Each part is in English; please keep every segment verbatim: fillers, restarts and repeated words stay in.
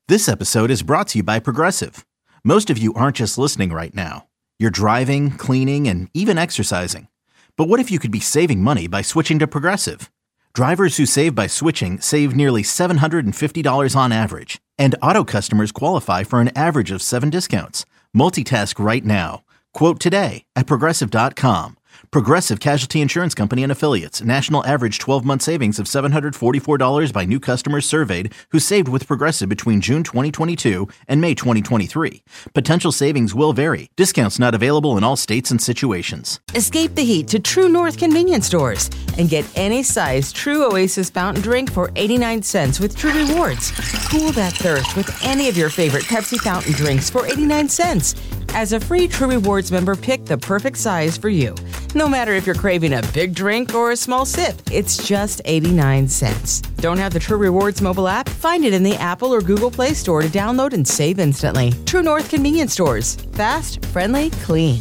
This episode is brought to you by Progressive. Most of you aren't just listening right now. You're driving, cleaning, and even exercising. But what if you could be saving money by switching to Progressive? Drivers who save by switching save nearly seven hundred fifty dollars on average. And auto customers qualify for an average of seven discounts. Multitask right now. Quote today at Progressive dot com. Progressive Casualty Insurance Company and Affiliates. National average twelve-month savings of seven hundred forty-four dollars by new customers surveyed who saved with Progressive between June twenty twenty-two and May twenty twenty-three. Potential savings will vary. Discounts not available in all states and situations. Escape the heat to True North convenience stores and get any size True Oasis fountain drink for eighty-nine cents with True Rewards. Cool that thirst with any of your favorite Pepsi fountain drinks for eighty-nine cents. As a free True Rewards member, pick the perfect size for you. No matter if you're craving a big drink or a small sip, it's just eighty-nine cents. Don't have the True Rewards mobile app? Find it in the Apple or Google Play Store to download and save instantly. True North convenience stores. Fast, friendly, clean.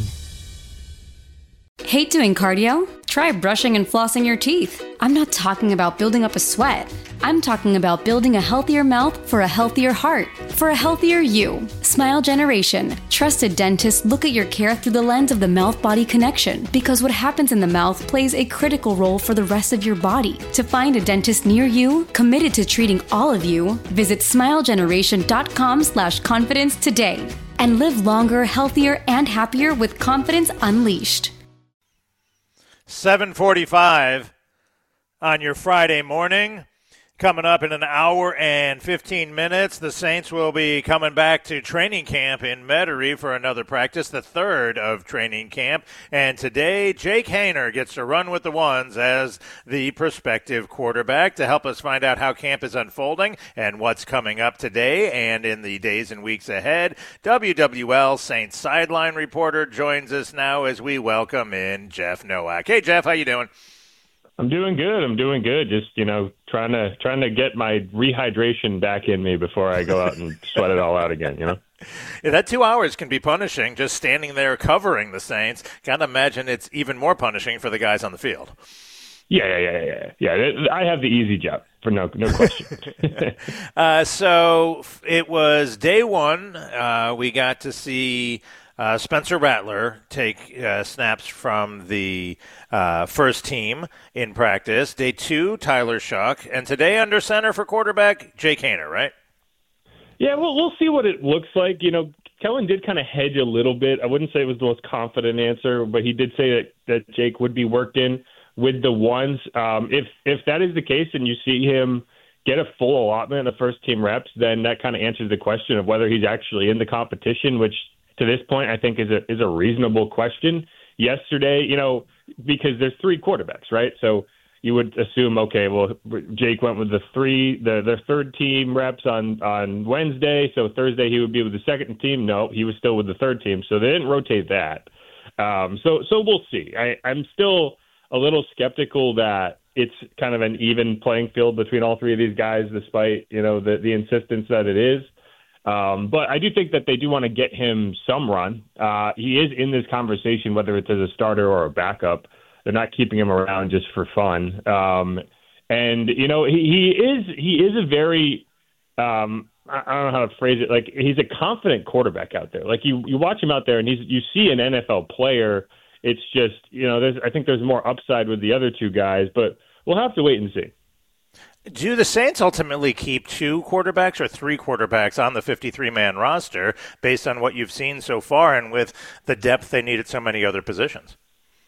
Hate doing cardio? Try brushing and flossing your teeth. I'm not talking about building up a sweat. I'm talking about building a healthier mouth for a healthier heart, for a healthier you. Smile Generation. Trusted dentists look at your care through the lens of the mouth-body connection, because what happens in the mouth plays a critical role for the rest of your body. To find a dentist near you, committed to treating all of you, visit smilegeneration.com slash confidence today and live longer, healthier, and happier with confidence unleashed. seven forty-five on your Friday morning. Coming up in an hour and fifteen minutes, the Saints will be coming back to training camp in Metairie for another practice, the third of training camp. And today, Jake Haener gets to run with the ones as the prospective quarterback. To help us find out how camp is unfolding and what's coming up today and in the days and weeks ahead, W W L Saints sideline reporter joins us now as we welcome in Jeff Nowak. Hey, Jeff, how you doing? I'm doing good. I'm doing good. Just, you know, trying to trying to get my rehydration back in me before I go out and sweat it all out again, you know? Yeah, that two hours can be punishing, just standing there covering the Saints. Got to imagine it's even more punishing for the guys on the field. Yeah, yeah, yeah, yeah. Yeah, I have the easy job, for no no question. uh, so it was day one. Uh, we got to see Uh, Spencer Rattler take uh, snaps from the uh, first team in practice. Day two, Tyler Shuck. And today under center for quarterback, Jake Haener, right? Yeah, well, we'll see what it looks like. You know, Kellen did kind of hedge a little bit. I wouldn't say it was the most confident answer, but he did say that, that Jake would be worked in with the ones. Um, if, if that is the case and you see him get a full allotment of first team reps, then that kind of answers the question of whether he's actually in the competition, which to this point, I think is a is a reasonable question. Yesterday, you know, because there's three quarterbacks, right? So you would assume, okay, well, Jake went with the three, the the third team reps on on Wednesday, so Thursday he would be with the second team. No, he was still with the third team, so they didn't rotate that. Um, so so we'll see. I, I'm still a little skeptical that it's kind of an even playing field between all three of these guys, despite you know the the insistence that it is. Um, but I do think that they do want to get him some run. Uh, he is in this conversation, whether it's as a starter or a backup. They're not keeping him around just for fun. Um, and, you know, he, he is he is a very, um, I don't know how to phrase it, like he's a confident quarterback out there. Like you, you watch him out there and he's you see an N F L player. It's just, you know, there's, I think there's more upside with the other two guys, but we'll have to wait and see. Do the Saints ultimately keep two quarterbacks or three quarterbacks on the fifty-three man roster based on what you've seen so far and with the depth they need at so many other positions?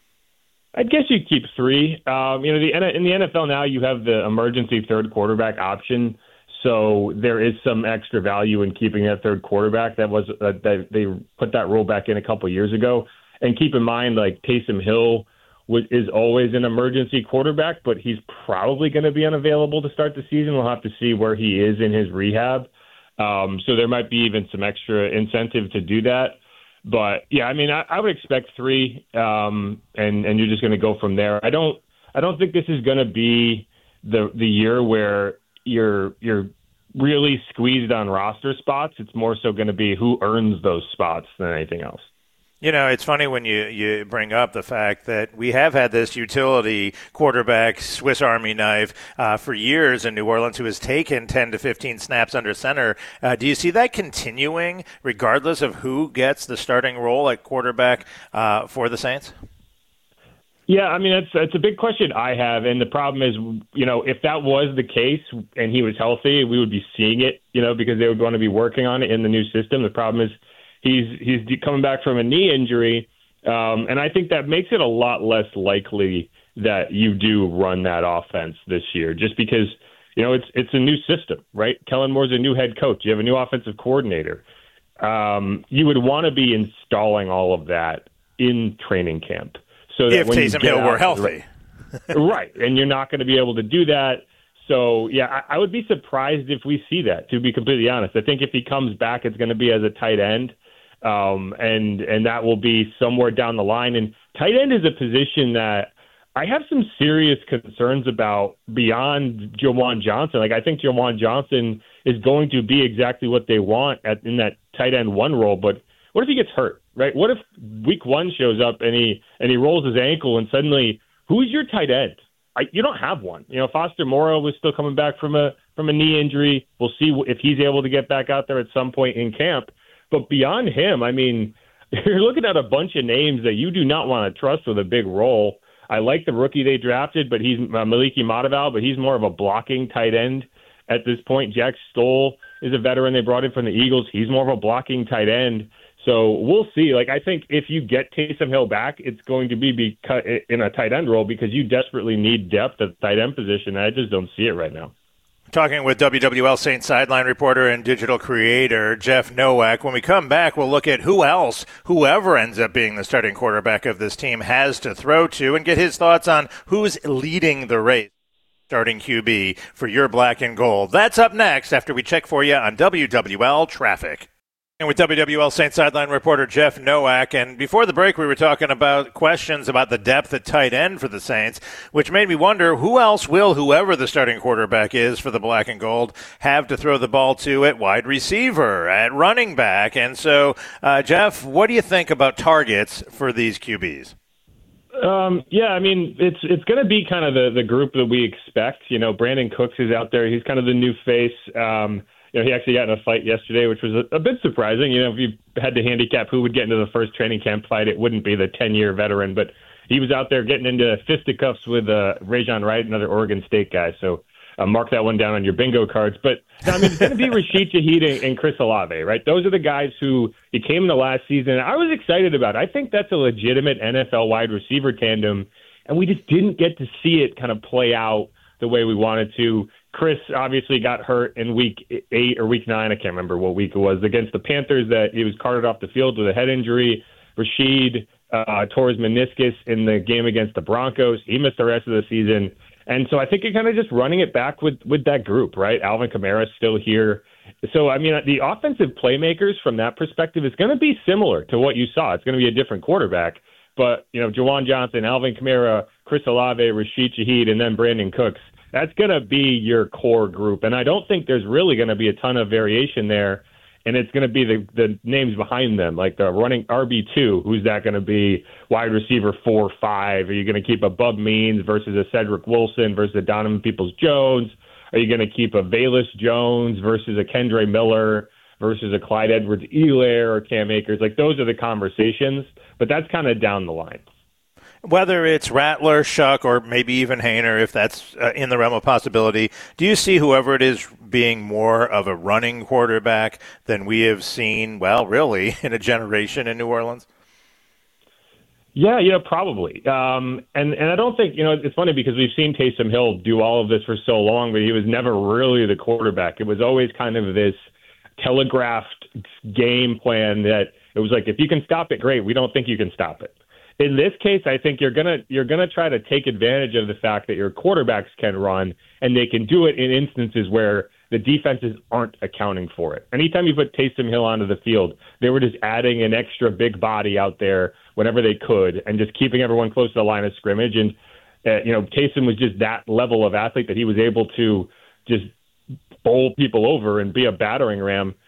I guess you keep three. Um, you know, the, in the N F L now you have the emergency third quarterback option, so there is some extra value in keeping that third quarterback. That was uh, that they put that rule back in a couple years ago. And keep in mind, like Taysom Hill is always an emergency quarterback, but he's probably going to be unavailable to start the season. We'll have to see where he is in his rehab. Um, so there might be even some extra incentive to do that. But yeah, I mean, I, I would expect three, um, and and you're just going to go from there. I don't, I don't think this is going to be the the year where you're you're really squeezed on roster spots. It's more so going to be who earns those spots than anything else. You know, it's funny when you, you bring up the fact that we have had this utility quarterback, Swiss Army knife, uh, for years in New Orleans who has taken ten to fifteen snaps under center. Uh, do you see that continuing regardless of who gets the starting role at quarterback uh, for the Saints? Yeah, I mean, it's, it's a big question I have. And the problem is, you know, if that was the case and he was healthy, we would be seeing it, you know, because they would want to be working on it in the new system. The problem is, He's he's coming back from a knee injury, um, and I think that makes it a lot less likely that you do run that offense this year, just because, you know, it's it's a new system, right? Kellen Moore's a new head coach. You have a new offensive coordinator. Um, you would want to be installing all of that in training camp. So that if when Taysom Hill were healthy. Right, and you're not going to be able to do that. So, yeah, I, I would be surprised if we see that, to be completely honest. I think if he comes back, it's going to be as a tight end. Um, and and that will be somewhere down the line. And tight end is a position that I have some serious concerns about beyond Juwan Johnson. Like, I think Juwan Johnson is going to be exactly what they want at, in that tight end one role. But what if he gets hurt, right? What if week one shows up and he and he rolls his ankle and suddenly, who's your tight end? I, you don't have one. You know, Foster Moreau was still coming back from a from a knee injury. We'll see if he's able to get back out there at some point in camp. But beyond him, I mean, you're looking at a bunch of names that you do not want to trust with a big role. I like the rookie they drafted, but he's uh, Maliki Mataval, but he's more of a blocking tight end at this point. Jack Stoll is a veteran they brought in from the Eagles. He's more of a blocking tight end. So we'll see. Like, I think if you get Taysom Hill back, it's going to be, be cut in a tight end role because you desperately need depth at the tight end position. I just don't see it right now. Talking with W W L Saints sideline reporter and digital creator Jeff Nowak. When we come back, we'll look at who else, whoever ends up being the starting quarterback of this team, has to throw to and get his thoughts on who's leading the race. Starting Q B for your black and gold. That's up next after we check for you on W W L Traffic. And with W W L Saints sideline reporter Jeff Nowak, and before the break we were talking about questions about the depth at tight end for the Saints, which made me wonder who else will, whoever the starting quarterback is for the black and gold, have to throw the ball to at wide receiver, at running back. And so, uh, Jeff, what do you think about targets for these Q Bs? Um, yeah, I mean, it's it's going to be kind of the, the group that we expect. You know, Brandon Cooks is out there. He's kind of the new face. Um You know, he actually got in a fight yesterday, which was a, a bit surprising. You know, if you had to handicap who would get into the first training camp fight, it wouldn't be the ten-year veteran. But he was out there getting into fisticuffs with uh, Rajon Wright, another Oregon State guy. So uh, mark that one down on your bingo cards. But, I mean, it's going to be Rashid Shaheed and, and Chris Olave, right? Those are the guys who he came in the last season. And I was excited about it. I think that's a legitimate N F L wide receiver tandem, and we just didn't get to see it kind of play out the way we wanted to. Chris obviously got hurt in week eight or week nine. I can't remember what week it was against the Panthers that he was carted off the field with a head injury. Rashid uh, tore his meniscus in the game against the Broncos. He missed the rest of the season. And so I think you're kind of just running it back with, with that group, right? Alvin Kamara is still here. So, I mean, the offensive playmakers from that perspective is going to be similar to what you saw. It's going to be a different quarterback. But, you know, Juwan Johnson, Alvin Kamara, Chris Olave, Rashid Shaheed, and then Brandon Cooks, that's going to be your core group. And I don't think there's really going to be a ton of variation there. And it's going to be the, the names behind them, like the running R B two. Who's that going to be? Wide receiver four, five. Are you going to keep a Bub Means versus a Cedric Wilson versus a Donovan Peoples-Jones? Are you going to keep a Velus Jones versus a Kendre Miller versus a Clyde Edwards-Helaire or Cam Akers? Like, those are the conversations. But that's kind of down the line. Whether it's Rattler, Shuck, or maybe even Haener, if that's uh, in the realm of possibility, do you see whoever it is being more of a running quarterback than we have seen, well, really, in a generation in New Orleans? Yeah, you know, probably. Um, and, and I don't think, you know, it's funny because we've seen Taysom Hill do all of this for so long, but he was never really the quarterback. It was always kind of this telegraphed game plan that it was like, if you can stop it, great. We don't think you can stop it. In this case, I think you're gonna you're gonna try to take advantage of the fact that your quarterbacks can run, and they can do it in instances where the defenses aren't accounting for it. Anytime you put Taysom Hill onto the field, they were just adding an extra big body out there whenever they could, and just keeping everyone close to the line of scrimmage. And uh, you know, Taysom was just that level of athlete that he was able to just bowl people over and be a battering ram.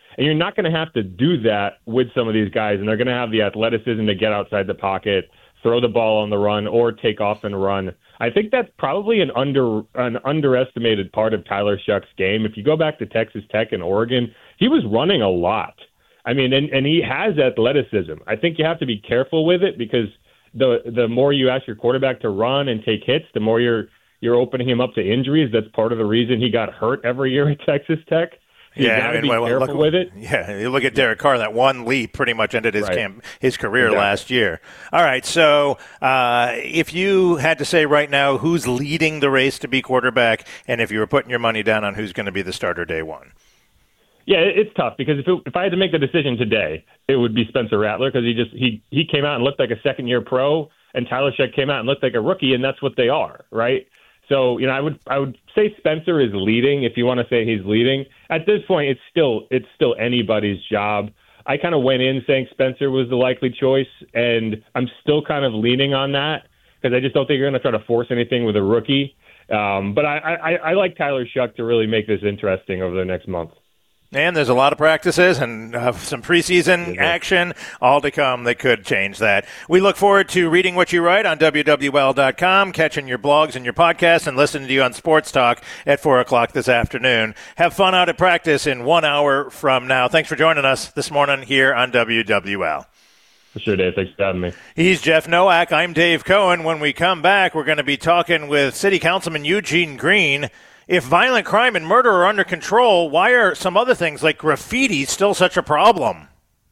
And you're not going to have to do that with some of these guys, and they're going to have the athleticism to get outside the pocket, throw the ball on the run, or take off and run. I think that's probably an under an underestimated part of Tyler Shuck's game. If you go back to Texas Tech and Oregon, he was running a lot. I mean, and, and he has athleticism. I think you have to be careful with it because the the more you ask your quarterback to run and take hits, the more you're you're opening him up to injuries. That's part of the reason he got hurt every year at Texas Tech. You yeah, got to I mean, be well, careful look, with it. Yeah, you look at Derek Carr. That one leap pretty much ended his right. camp, his career exactly. last year. All right, so uh, if you had to say right now who's leading the race to be quarterback, and if you were putting your money down on who's going to be the starter day one. Yeah, it's tough because if it, if I had to make the decision today, it would be Spencer Rattler because he just he he came out and looked like a second year pro, and Tyler Shuck came out and looked like a rookie, and that's what they are, right? So, you know, I would I would say Spencer is leading if you want to say he's leading. At this point, it's still it's still anybody's job. I kind of went in saying Spencer was the likely choice, and I'm still kind of leaning on that because I just don't think you're going to try to force anything with a rookie. Um, but I, I, I like Tyler Shuck to really make this interesting over the next month. And there's a lot of practices and uh, some preseason yeah. action all to come that could change that. We look forward to reading what you write on W W L dot com, catching your blogs and your podcasts, and listening to you on Sports Talk at four o'clock this afternoon. Have fun out at practice in one hour from now. Thanks for joining us this morning here on W W L. For sure, Dave. Thanks for having me. He's Jeff Nowak. I'm Dave Cohen. When we come back, we're going to be talking with City Councilman Eugene Green. If violent crime and murder are under control, why are some other things like graffiti still such a problem?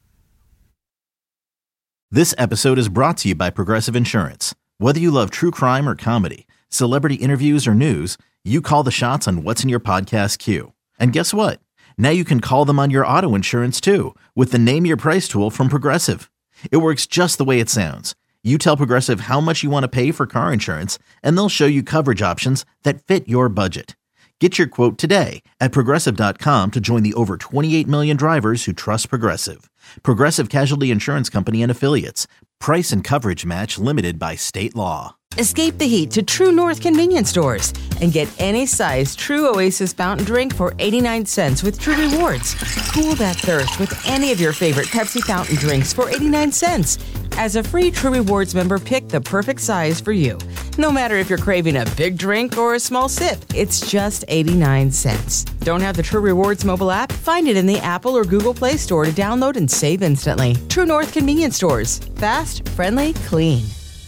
This episode is brought to you by Progressive Insurance. Whether you love true crime or comedy, celebrity interviews or news, you call the shots on what's in your podcast queue. And guess what? Now you can call them on your auto insurance too with the Name Your Price tool from Progressive. It works just the way it sounds. You tell Progressive how much you want to pay for car insurance, and they'll show you coverage options that fit your budget. Get your quote today at Progressive dot com to join the over twenty-eight million drivers who trust Progressive. Progressive Casualty Insurance Company and Affiliates. Price and coverage match limited by state law. Escape the heat to True North convenience stores and get any size True Oasis fountain drink for eighty-nine cents with True Rewards. Cool that thirst with any of your favorite Pepsi fountain drinks for eighty-nine cents. As a free True Rewards member, pick the perfect size for you. No matter if you're craving a big drink or a small sip, it's just eighty-nine cents. Don't have the True Rewards mobile app? Find it in the Apple or Google Play Store to download and save instantly. True North convenience stores. Fast, friendly, clean.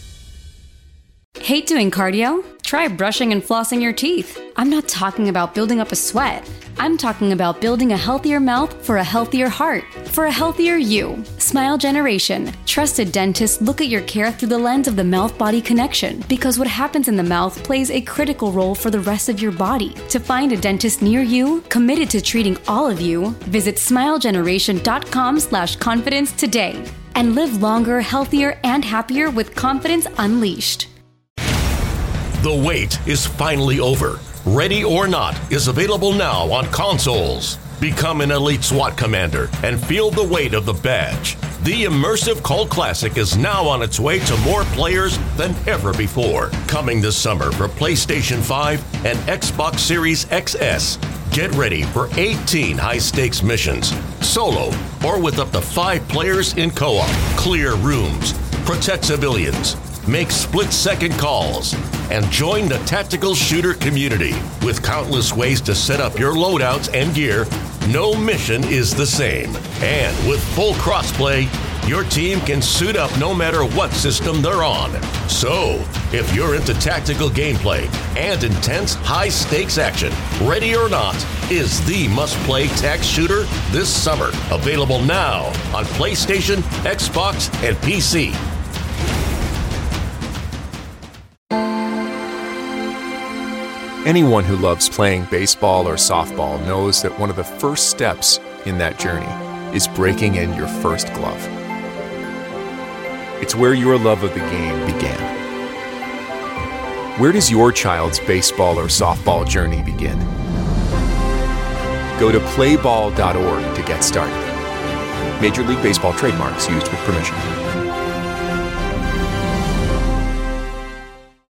Hate doing cardio? Try brushing and flossing your teeth. I'm not talking about building up a sweat. I'm talking about building a healthier mouth for a healthier heart, for a healthier you. Smile Generation. Trusted dentists look at your care through the lens of the mouth-body connection because what happens in the mouth plays a critical role for the rest of your body. To find a dentist near you, committed to treating all of you, visit smile generation dot com slash confidence today and live longer, healthier, and happier with confidence unleashed. The wait is finally over. Ready or Not is available now on consoles. Become an elite SWAT commander and feel the weight of the badge. The immersive cult classic is now on its way to more players than ever before. Coming this summer for PlayStation five and Xbox Series X S. Get ready for eighteen high-stakes missions, solo or with up to five players in co-op. Clear rooms, protect civilians, make split-second calls, and join the tactical shooter community. With countless ways to set up your loadouts and gear, no mission is the same. And with full crossplay, your team can suit up no matter what system they're on. So, if you're into tactical gameplay and intense high-stakes action, Ready or Not is the must-play tac shooter this summer. Available now on PlayStation, Xbox, and P C. Anyone who loves playing baseball or softball knows that one of the first steps in that journey is breaking in your first glove. It's where your love of the game began. Where does your child's baseball or softball journey begin? Go to play ball dot org to get started. Major League Baseball trademarks used with permission.